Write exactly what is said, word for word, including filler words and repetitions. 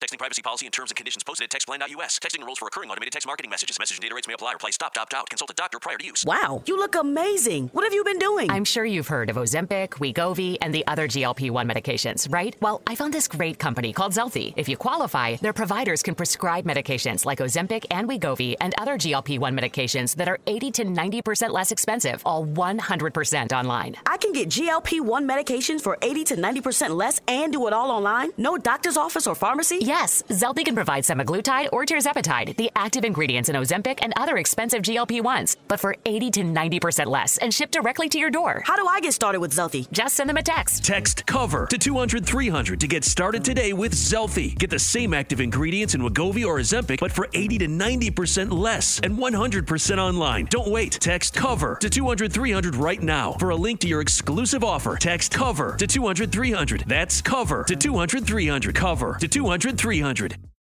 Texting privacy policy and terms and conditions posted at textplan dot U S. Texting enrolls for recurring automated text marketing messages. Message and data rates may apply. Reply stop, opt out. Consult a doctor prior to use. Wow, you look amazing. What have you been doing? I'm sure you've heard of Ozempic, Wegovy, and the other G L P one medications, right? Well, I found this great company called Zelfie. If you qualify, their providers can prescribe medications like Ozempic and Wegovy and other G L P one medications that are eighty to ninety percent less expensive, all one hundred percent online. I can get G L P one medications for eighty to ninety percent less and do it all online? No doctor's office or pharmacy? Yes, Zelfie can provide semaglutide or tirzepatide, the active ingredients in Ozempic and other expensive G L P ones, but for eighty to ninety percent less and shipped directly to your door. How do I get started with Zelfie? Just send them a text. Text COVER to two hundred three hundred to get started today with Zelfie. Get the same active ingredients in Wegovy or Ozempic, but for eighty to ninety percent less and one hundred percent online. Don't wait. Text COVER to two hundred three hundred right now. For a link to your exclusive offer, text COVER to two hundred three hundred. That's COVER to two hundred three hundred. COVER to two hundred three hundred.